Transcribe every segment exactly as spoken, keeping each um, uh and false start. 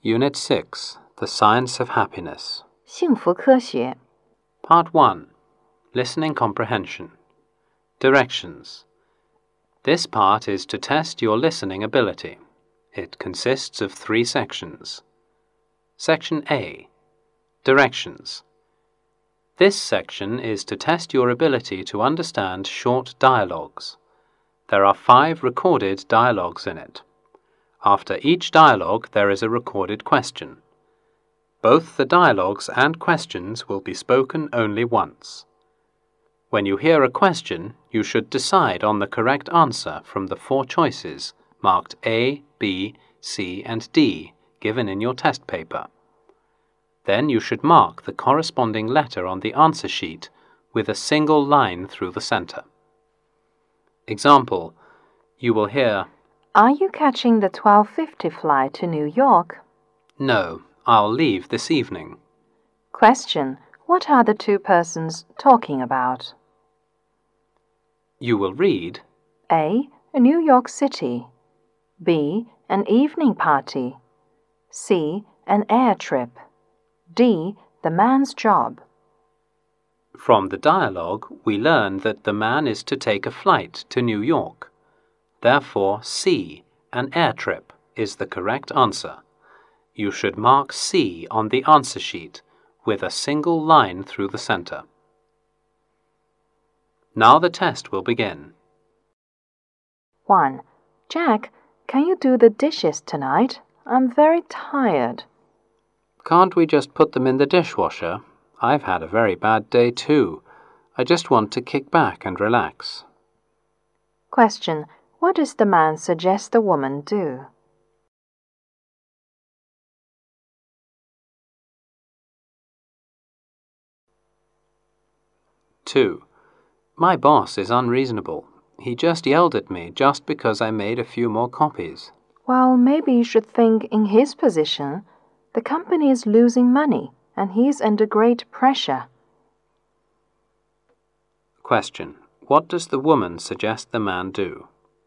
Unit six, The Science of Happiness. 幸福科学 Part one, Listening Comprehension. Directions. This part is to test your listening ability. It consists of three sections. Section A, Directions. This section is to test your ability to understand short dialogues. There are five recorded dialogues in it. After each dialogue, there is a recorded question. Both the dialogues and questions will be spoken only once. When you hear a question, you should decide on the correct answer from the four choices marked A, B, C, and D given in your test paper. Then you should mark the corresponding letter on the answer sheet with a single line through the center. Example, you will hear, Are you catching the twelve fifty flight to New York? No, I'll leave this evening. Question. What are the two persons talking about? You will read, A. New York City. B. An evening party. C. An air trip. D. The man's job. From the dialogue, we learn that the man is to take a flight to New York. Therefore, C, an air trip, is the correct answer. You should mark C on the answer sheet with a single line through the center. Now the test will begin. one. Jack, can you do the dishes tonight? I'm very tired. Can't we just put them in the dishwasher? I've had a very bad day too. I just want to kick back and relax. Question. What does the man suggest the woman do? two. My boss is unreasonable. He just yelled at me just because I made a few more copies. Well, maybe you should think in his position. The company is losing money, and he's under great pressure. Question. What does the woman suggest the man do?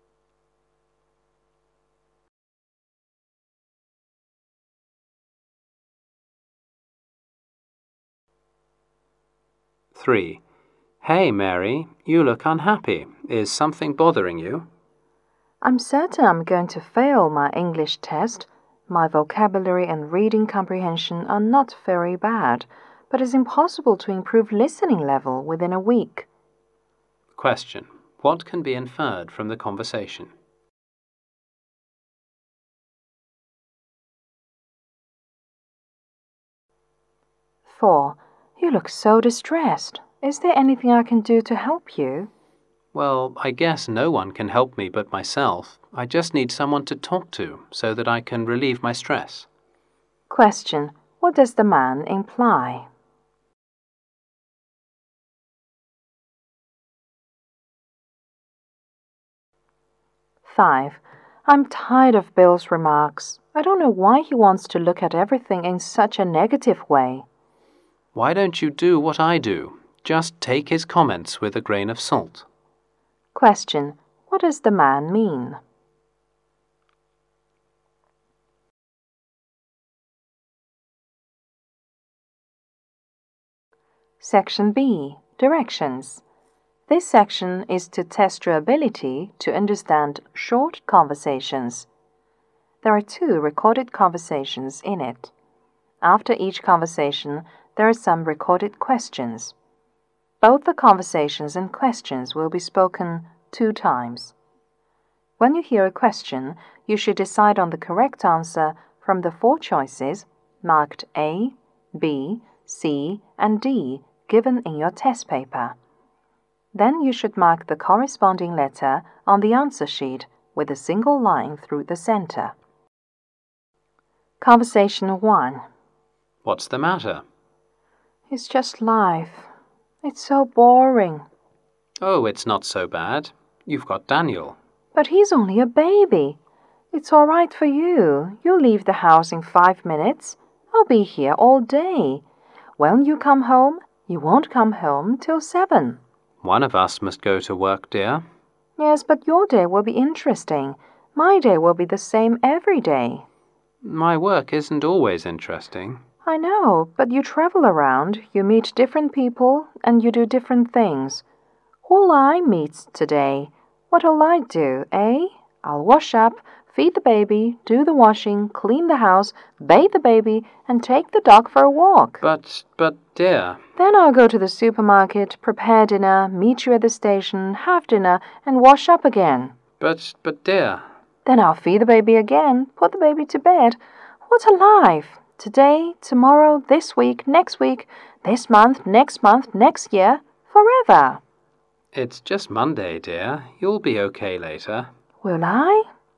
three. Hey, Mary, you look unhappy. Is something bothering you? I'm certain I'm going to fail my English test. My vocabulary and reading comprehension are not very bad, but it's impossible to improve listening level within a week. Question. What can be inferred from the conversation? four. You look so distressed. Is there anything I can do to help you? Well, I guess no one can help me but myself. I just need someone to talk to so that I can relieve my stress. Question. What does the man imply? five. I'm tired of Bill's remarks. I don't know why he wants to look at everything in such a negative way. Why don't you do what I do? Just take his comments with a grain of salt. Question. What does the man mean? Section B. Directions. This section is to test your ability to understand short conversations. There are two recorded conversations in it. After each conversation, there are some recorded questions. Both the conversations and questions will be spoken two times. When you hear a question, you should decide on the correct answer from the four choices marked A, B, C, and D given in your test paper. Then you should mark the corresponding letter on the answer sheet with a single line through the center. Conversation one. What's the matter? It's just life. It's so boring. Oh, it's not so bad. You've got Daniel. But he's only a baby. It's all right for you. You'll leave the house in five minutes. I'll be here all day. When you come home, you won't come home till seven. One of us must go to work, dear. Yes, but your day will be interesting. My day will be the same every day. My work isn't always interesting. I know, but you travel around, you meet different people, and you do different things. Who'll I meet today? What'll I do, eh? I'll wash up, feed the baby, do the washing, clean the house, bathe the baby, and take the dog for a walk. But, but, dear. Then I'll go to the supermarket, prepare dinner, meet you at the station, have dinner, and wash up again. But, but, dear. Then I'll feed the baby again, put the baby to bed. What a life! Today, tomorrow, this week, next week, this month, next month, next year, forever. It's just Monday, dear. You'll be okay later. Will I?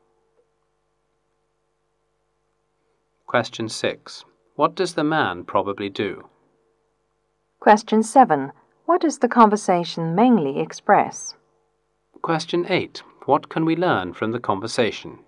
Question six. What does the man probably do? Question seven. What does the conversation mainly express? Question eight. What can we learn from the conversation?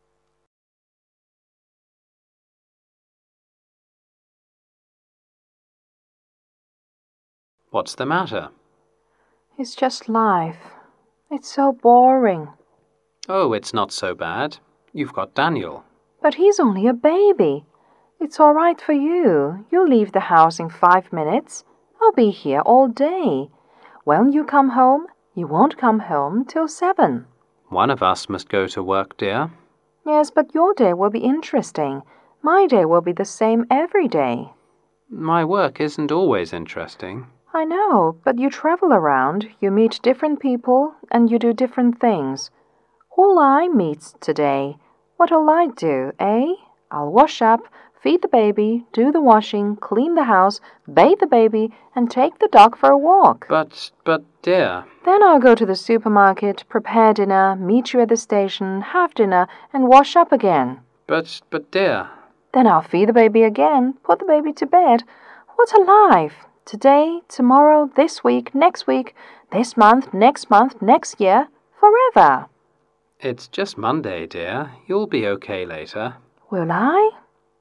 What's the matter? It's just life. It's so boring. Oh, it's not so bad. You've got Daniel. But he's only a baby. It's all right for you. You'll leave the house in five minutes. I'll be here all day. When you come home, you won't come home till seven. One of us must go to work, dear. Yes, but your day will be interesting. My day will be the same every day. My work isn't always interesting. I know, but you travel around, you meet different people, and you do different things. Who'll I meet today? What'll I do, eh? I'll wash up, feed the baby, do the washing, clean the house, bathe the baby, and take the dog for a walk. But, but, dear. Then I'll go to the supermarket, prepare dinner, meet you at the station, have dinner, and wash up again. But, but, dear. Then I'll feed the baby again, put the baby to bed. What a life! Today, tomorrow, this week, next week, this month, next month, next year, forever. It's just Monday, dear. You'll be okay later. Will I?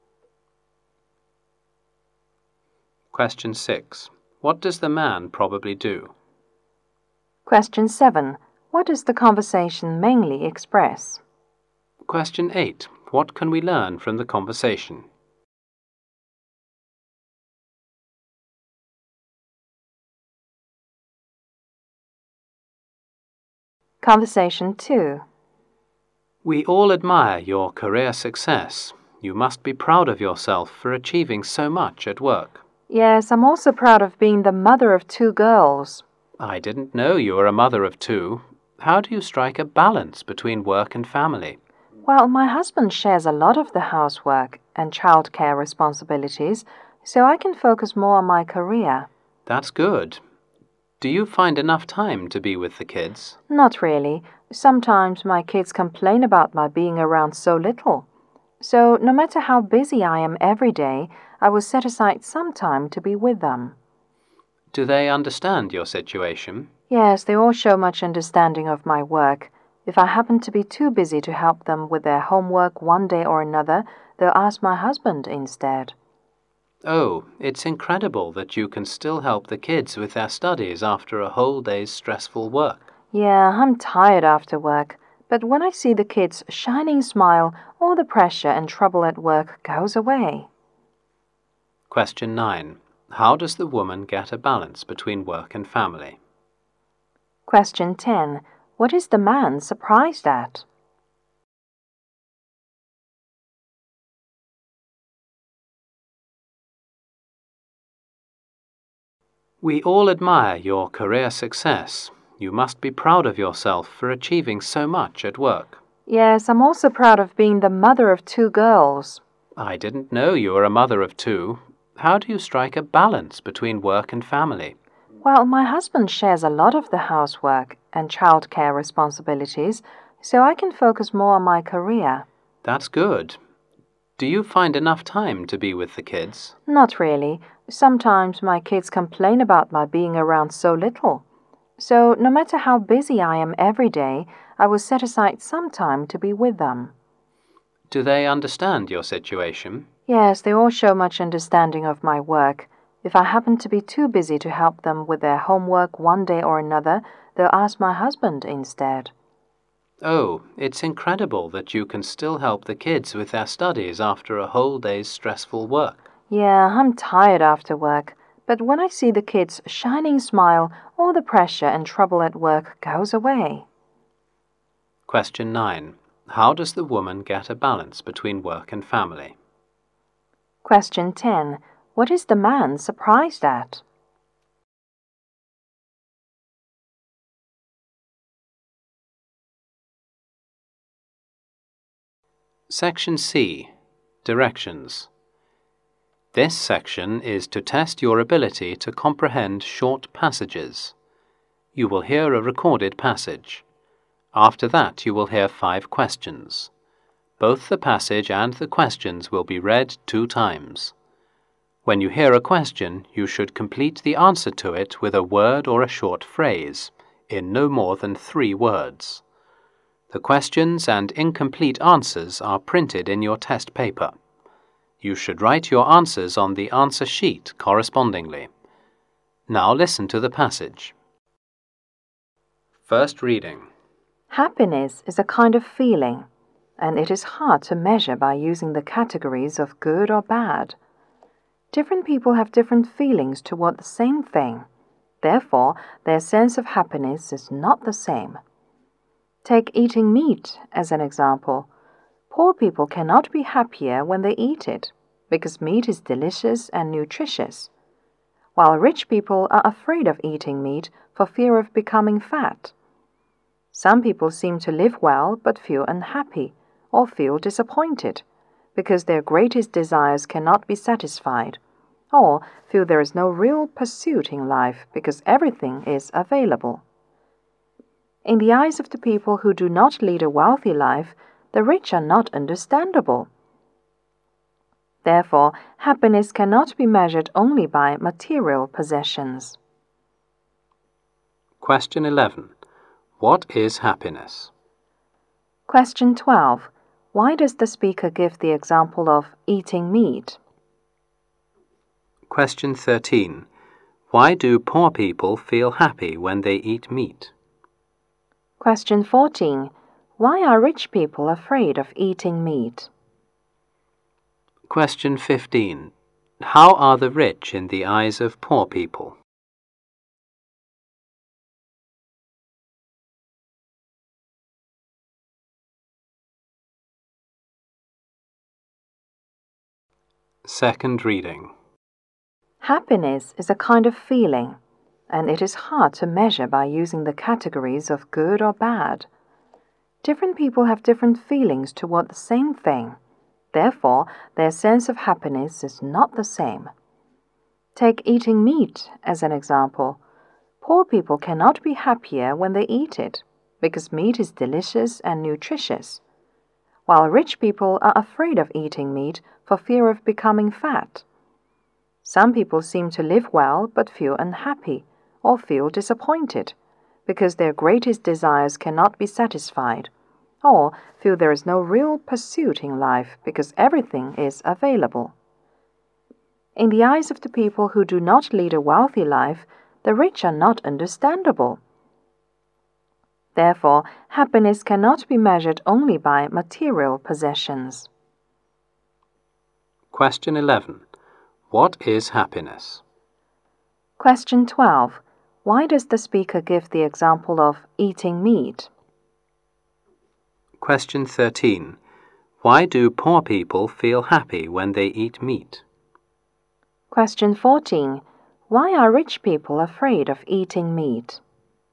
Question six. What does the man probably do? Question seven. What does the conversation mainly express? Question eight. What can we learn from the conversation? Conversation two. We all admire your career success. You must be proud of yourself for achieving so much at work. Yes, I'm also proud of being the mother of two girls. I didn't know you were a mother of two. How do you strike a balance between work and family? Well, my husband shares a lot of the housework and childcare responsibilities, so I can focus more on my career. That's good. Do you find enough time to be with the kids? Not really. Sometimes my kids complain about my being around so little. So, no matter how busy I am every day, I will set aside some time to be with them. Do they understand your situation? Yes, they all show much understanding of my work. If I happen to be too busy to help them with their homework one day or another, they'll ask my husband instead. Oh, it's incredible that you can still help the kids with their studies after a whole day's stressful work. Yeah, I'm tired after work, but when I see the kids' shining smile, all the pressure and trouble at work goes away. Question nine. How does the woman get a balance between work and family? Question ten. What is the man surprised at? We all admire your career success. You must be proud of yourself for achieving so much at work. Yes, I'm also proud of being the mother of two girls. I didn't know you were a mother of two. How do you strike a balance between work and family? Well, my husband shares a lot of the housework and childcare responsibilities, so I can focus more on my career. That's good. Do you find enough time to be with the kids? Not really. Sometimes my kids complain about my being around so little. So, no matter how busy I am every day, I will set aside some time to be with them. Do they understand your situation? Yes, they all show much understanding of my work. If I happen to be too busy to help them with their homework one day or another, they'll ask my husband instead. Oh, it's incredible that you can still help the kids with their studies after a whole day's stressful work. Yeah, I'm tired after work, but when I see the kids' shining smile, all the pressure and trouble at work goes away. Question nine. How does the woman get a balance between work and family? Question ten. What is the man surprised at? Section C. Directions. This section is to test your ability to comprehend short passages. You will hear a recorded passage. After that, you will hear five questions. Both the passage and the questions will be read two times. When you hear a question, you should complete the answer to it with a word or a short phrase, in no more than three words. The questions and incomplete answers are printed in your test paper. You should write your answers on the answer sheet correspondingly. Now listen to the passage. First reading. Happiness is a kind of feeling, and it is hard to measure by using the categories of good or bad. Different people have different feelings toward the same thing. Therefore, their sense of happiness is not the same. Take eating meat as an example. Poor people cannot be happier when they eat it, because meat is delicious and nutritious, while rich people are afraid of eating meat for fear of becoming fat. Some people seem to live well but feel unhappy or feel disappointed because their greatest desires cannot be satisfied, or feel there is no real pursuit in life because everything is available. In the eyes of the people who do not lead a wealthy life, the rich are not understandable. Therefore, happiness cannot be measured only by material possessions. Question eleven. What is happiness? Question twelve. Why does the speaker give the example of eating meat? Question thirteen. Why do poor people feel happy when they eat meat? Question fourteen. Why are rich people afraid of eating meat? Question fifteen. How are the rich in the eyes of poor people? Second reading. Happiness is a kind of feeling, and it is hard to measure by using the categories of good or bad. Different people have different feelings toward the same thing. Therefore, their sense of happiness is not the same. Take eating meat as an example. Poor people cannot be happier when they eat it, because meat is delicious and nutritious, while rich people are afraid of eating meat for fear of becoming fat. Some people seem to live well but feel unhappy or feel disappointed because their greatest desires cannot be satisfied, or feel there is no real pursuit in life because everything is available. In the eyes of the people who do not lead a wealthy life, the rich are not understandable. Therefore, happiness cannot be measured only by material possessions. Question eleven. What is happiness? Question twelve. Why does the speaker give the example of eating meat? Question thirteen. Why do poor people feel happy when they eat meat? Question fourteen. Why are rich people afraid of eating meat?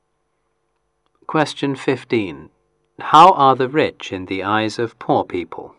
Question fifteen. How are the rich in the eyes of poor people?